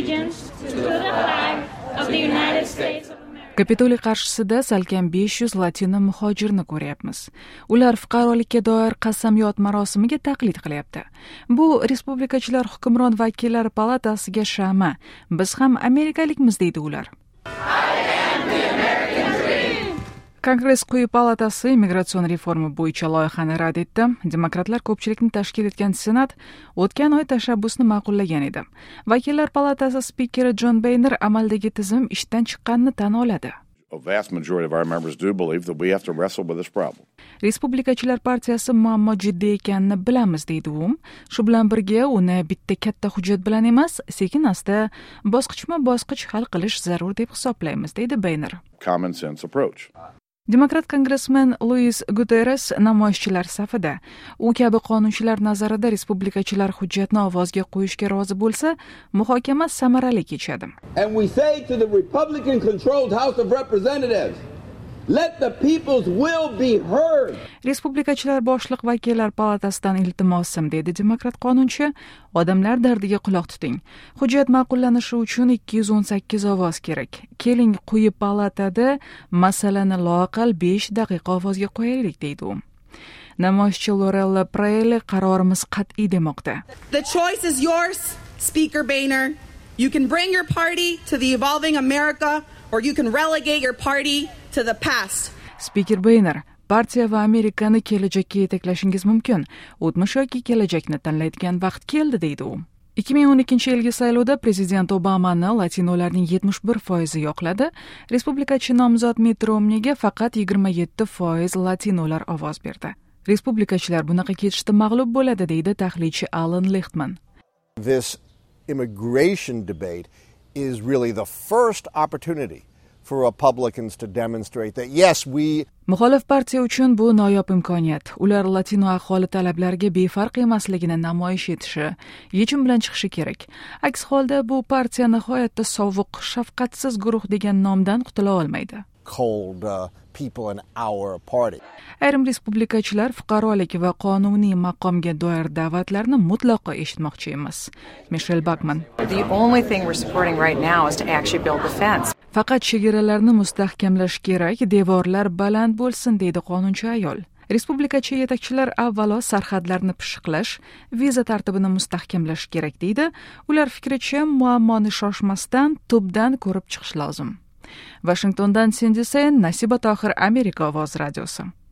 allegiance to the flag of the United States of America. Kapitoliy qarshisida salkam 500 latino muhojirni ko'ryapmiz. Ular fuqarolikka doir qasamyod marosimiga taqlid qilyapti. Bu respublikachilar hukmron vakillar palatasiga shama. Biz ham amerikalikmiz deydi ular. Kongress quyi palatasi imigratsion reforma bo'yicha loyihani rad etdi. Demokratlar ko'pchilikni tashkil etgan Senat o'tgan oy tashabbusni ma'qullagan edi. Vakillar palatasi spikeri John Boehner amaldagi tizim ishdan chiqqanini tan oladi. A vast majority of our members do believe that we have to wrestle with this problem. Respublikachilar partiyasi muammo jiddiy ekanini bilamiz deydi u. Shu bilan birga uni bitta katta hujjat bilan emas, sekin-asta bosqichma-bosqich hal qilish zarur deb hisoblaymiz deydi Boehner. Common sense approach. Demokrat kongressmen Luis Guterres namoyishchilar safida. U kabi qonunchilar nazarida respublikachilar hujjatni ovozga qo'yishga rozi bo'lsa, muhokama samarali kechadi. And we say to the Republican controlled House of Representatives, let the people's will be heard. Respublikachilar boshliq vakillar palatasidan iltimosim dedi demokrat qonunchi, odamlar dardiga quloq tuting. Hujjat ma'qullanishi uchun 218 ovoz kerak. Keling, quyi palatada masalani loaqal 5 daqiqa ovozga qo'yaylik deydi u. Namoyishchi Lorella Preyle qarorimiz qat'iy demoqda. The choice is yours, Speaker Boehner. You can bring your party to the evolving America or you can relegate your party to the past. Speaker Boehner, partiya va Amerikani kelajakka yetaklashingiz mumkin. O'tmish yoki kelajakni tanlaydigan vaqt keldi deydi u. 2012-yilgi saylovda prezident Obamani latinolarning 71% yoqladi. Respublikachi nomzod Mitt Romneyga faqat 27% latinolar ovoz berdi. Respublikachilar bunaqa ketishda mag'lub bo'ladi deydi tahlilchi Alan Lichtman. This immigration debate is really the first opportunity for Republicans to demonstrate that yes, we Muxolif partiya uchun bu noyob imkoniyat. Ular latino aholi talablariga befarq emasligini namoyish etishi, yechim bilan chiqishi kerak. Aks holda bu partiya nihoyatda sovuq, shafqatsiz guruh degan nomdan qutula olmaydi. cold people in our party. Ayrim respublikachilar fuqarolik va qonuniy maqomga doir da'vatlarni mutlaqo eshitmoqchi emas. Michelle Bachman. The only thing we're supporting right now is to actually build the fence. Faqat chegaralarni mustahkamlash kerak, devorlar baland bo'lsin deydi qonunchi ayol. Respublikachi yetakchilar avvalo sarhadlarni pishiqlash, viza tartibini mustahkamlash kerak deydi. Ular fikricha muammoni shoshmasdan tubdan ko'rib chiqish lozim. Washingtondan Cindy Sain, Nasiba Tohir, Amerika ovozi radiosi.